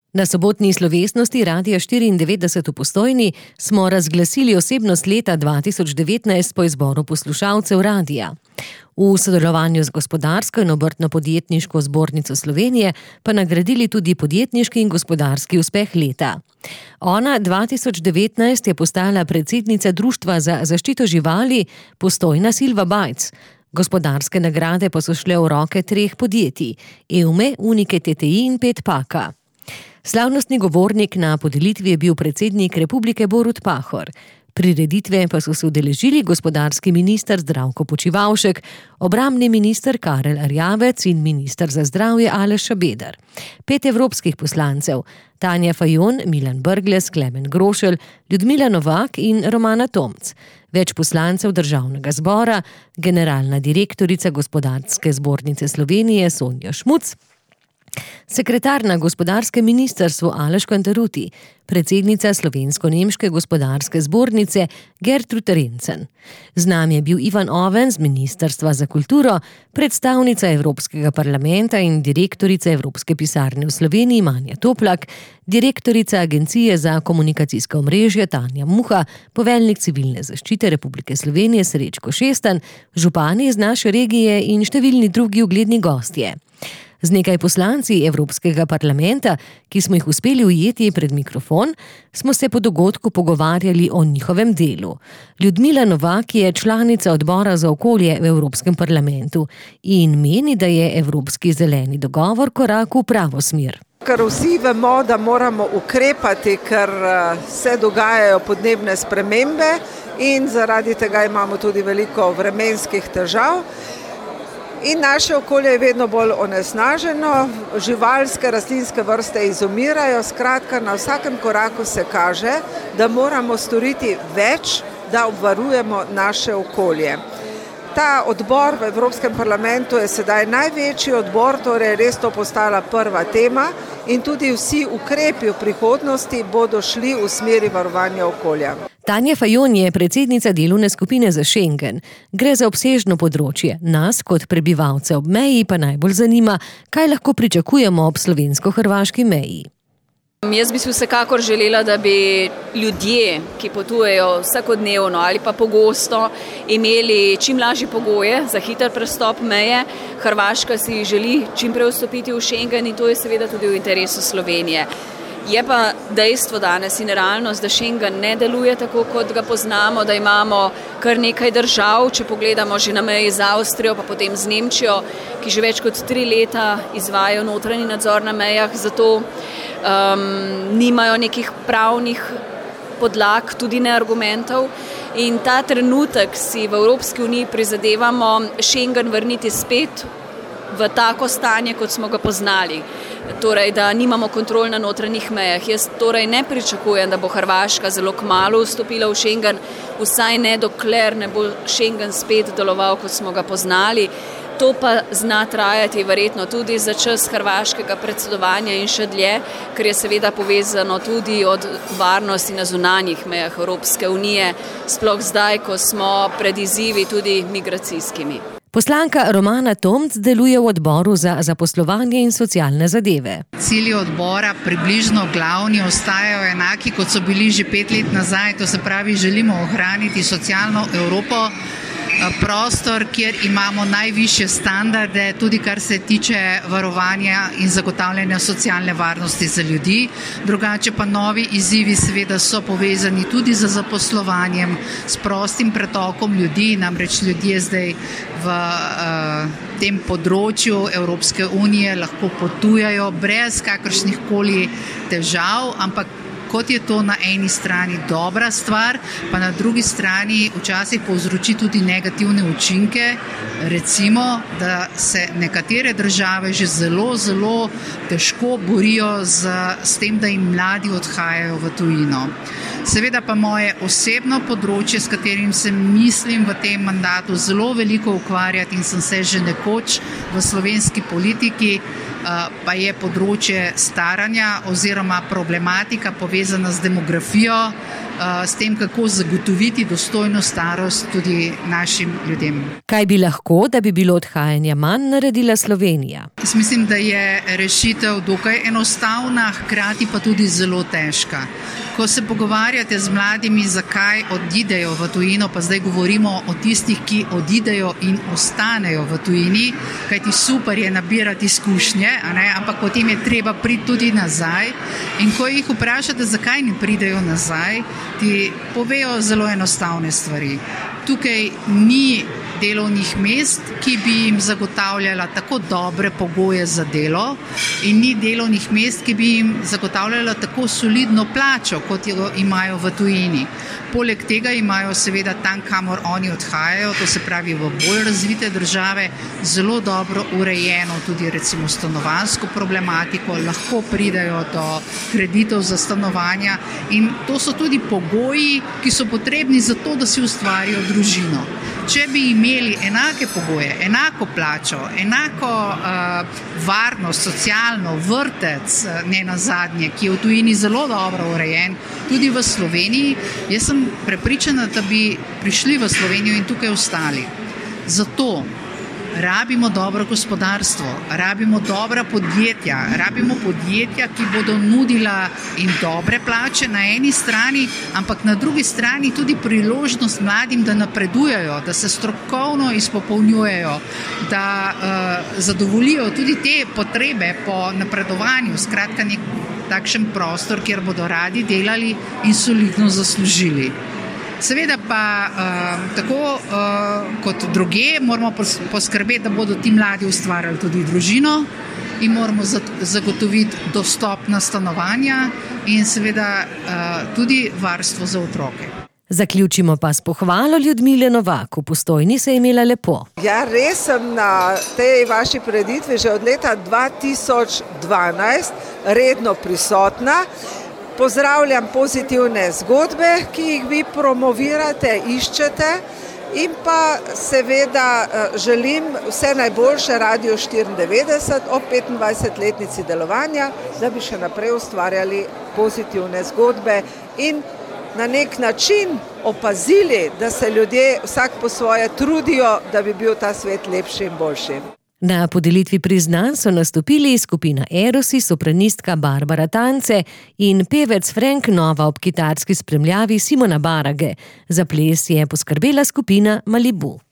Na sobotni slovesnosti Radia 94 v Postojni smo razglasili osebnost leta 2019 po izboru poslušalcev radia. V sodelovanju z Gospodarsko in obrtno-podjetniško zbornico Slovenije pa nagradili tudi podjetniški in gospodarski uspeh leta. Ona 2019 je postala predsednica Društva za zaščito živali Postojna Silva Bajc. Gospodarske nagrade pa so šle v roke 3 podjetij: Eume, Unike TTI in Petpaka. Slavnostni govornik na podelitvi je bil predsednik Republike Borut Pahor. Prireditve pa so se udeležili gospodarski minister Zdravko Počivalšek, obrambni minister Karel Erjavec in minister za zdravje Aleš Šabeder. 5 evropskih poslancev: Tanja Fajon, Milan Brglez, Klemen Grošelj, Ljudmila Novak in Romana Tomc. Več poslancev državnega zbora, generalna direktorica Gospodarske zbornice Slovenije Sonja Šmuc, sekretar na gospodarskem ministrstvu Aleš Kantaruti, predsednica Slovensko-nemške gospodarske zbornice Gertrud Rencen. Z nami je bil Ivan Oven z Ministrstva za kulturo, predstavnica Evropskega parlamenta in direktorica Evropske pisarne v Sloveniji Manja Toplak, direktorica Agencije za komunikacijska omrežja Tanja Muha, poveljnik civilne zaščite Republike Slovenije Srečko Šestan, župani iz naše regije in številni drugi ugledni gostje. Z nekaj poslanci Evropskega parlamenta, ki smo jih uspeli ujeti pred mikrofon, smo se po dogodku pogovarjali o njihovem delu. Ljudmila Novak je članica odbora za okolje v Evropskem parlamentu in meni, da je Evropski zeleni dogovor korak v pravo smer. Ker vsi vemo, da moramo ukrepati, ker se dogajajo podnebne spremembe in zaradi tega imamo tudi veliko vremenskih težav. In naše okolje je vedno bolj onesnaženo, živalske, rastlinske vrste izumirajo, skratka na vsakem koraku se kaže, da moramo storiti več, da obvarujemo naše okolje. Ta odbor v Evropskem parlamentu je sedaj največji odbor, torej res to postala prva tema in tudi vsi ukrepi v prihodnosti bodo šli v smeri varovanja okolja. Tanja Fajon je predsednica delovne skupine za Schengen. Gre za obsežno področje. Nas kot prebivalce ob meji pa najbolj zanima, kaj lahko pričakujemo ob slovensko-hrvaški meji. Jaz bi si vsekakor želela, da bi ljudje, ki potujejo vsakodnevno ali pa pogosto, imeli čim lažje pogoje za hiter prestop meje. Hrvaška si želi čim prej vstopiti v Schengen in to je seveda tudi v interesu Slovenije. Je pa dejstvo danes in realnost, da Schengen ne deluje tako, kot ga poznamo, da imamo kar nekaj držav, če pogledamo že na meji z Avstrijo, pa potem z Nemčijo, ki že več kot 3 leta izvajajo notranji nadzor na mejah, zato nimajo nekih pravnih podlag, tudi ne argumentov. In ta trenutek si v Evropski uniji prizadevamo Schengen vrniti spet v tako stanje, kot smo ga poznali. Torej, da nimamo kontrol na notranjih mejah. Jaz torej ne pričakujem, da bo Hrvaška zelo kmalu vstopila v Schengen, vsaj ne dokler ne bo Schengen spet deloval, kot smo ga poznali. To pa zna trajati verjetno tudi za čas hrvaškega predsedovanja in še dlje, ker je seveda povezano tudi od varnosti na zunanjih mejah Evropske unije, sploh zdaj, ko smo pred izzivi tudi migracijskimi. Poslanka Romana Tomc deluje v odboru za zaposlovanje in socialne zadeve. Cilji odbora približno glavni ostajajo enaki, kot so bili že 5 let nazaj, to se pravi, želimo ohraniti socialno Evropo, prostor, kjer imamo najvišje standarde, tudi kar se tiče varovanja in zagotavljanja socialne varnosti za ljudi. Drugače pa novi izzivi seveda so povezani tudi z zaposlovanjem, s prostim pretokom ljudi, namreč ljudje zdaj v tem področju Evropske unije lahko potujajo brez kakršnih koli težav, ampak kot je to na eni strani dobra stvar, pa na drugi strani včasih povzroči tudi negativne učinke. Recimo, da se nekatere države že zelo težko borijo s tem, da jim mladi odhajajo v tujino. Seveda pa moje osebno področje, s katerim se mislim v tem mandatu zelo veliko ukvarjati in sem se že nekoč v slovenski politiki, pa je področje staranja oziroma problematika povezana z demografijo. s tem, kako zagotoviti dostojno starost tudi našim ljudem. Kaj bi lahko, da bi bilo odhajanja manj, naredila Slovenija? Jaz mislim, da je rešitev dokaj enostavna, hkrati pa tudi zelo težka. Ko se pogovarjate z mladimi, zakaj odidejo v tujino, pa zdaj govorimo o tistih, ki odidejo in ostanejo v tujini, kajti super je nabirati izkušnje, ampak potem je treba priti tudi nazaj. In ko jih vprašate, zakaj ne pridejo nazaj, ti povejo zelo enostavne stvari. Tukaj ni delovnih mest, ki bi jim zagotavljala tako dobre pogoje za delo, in ni delovnih mest, ki bi jim zagotavljala tako solidno plačo, kot jo imajo v tujini. Poleg tega imajo seveda tam, kamor oni odhajajo, to se pravi v bolj razvite države, zelo dobro urejeno tudi recimo stanovanjsko problematiko, lahko pridejo do kreditov za stanovanja in to so tudi pogoji, ki so potrebni za to, da si ustvarijo družino. Če bi imeli enake pogoje, enako plačo, enako varnost, socialno, vrtec, ne nazadnje, ki je v tujini zelo dobro urejen, tudi v Sloveniji, jaz sem prepričana, da bi prišli v Slovenijo in tukaj ostali. Zato rabimo dobro gospodarstvo, rabimo dobra podjetja, ki bodo nudila in dobre plače na eni strani, ampak na drugi strani tudi priložnost mladim, da napredujejo, da se strokovno izpopolnjujejo, da zadovoljijo tudi te potrebe po napredovanju, skratka nek takšen prostor, kjer bodo radi delali in solidno zaslužili. Seveda pa tako kot druge moramo poskrbeti, da bodo ti mladi ustvarjali tudi družino in moramo zagotoviti dostopna stanovanja in seveda tudi varstvo za otroke. Zaključimo pa s pohvalo Ljudmile Novak. V Postojni se je imela lepo. Ja, res sem na tej vaši prireditvi že od leta 2012 redno prisotna. Pozdravljam pozitivne zgodbe, ki jih vi promovirate, iščete in pa seveda želim vse najboljše Radiu 94 ob 25-letnici delovanja, da bi še naprej ustvarjali pozitivne zgodbe in na nek način opazili, da se ljudje vsak po svoje trudijo, da bi bil ta svet lepši in boljši. Na podelitvi priznanj so nastopili skupina Erosi, sopranistka Barbara Tance in pevec Frank Nova ob kitarski spremljavi Simona Barage. Za ples je poskrbela skupina Malibu.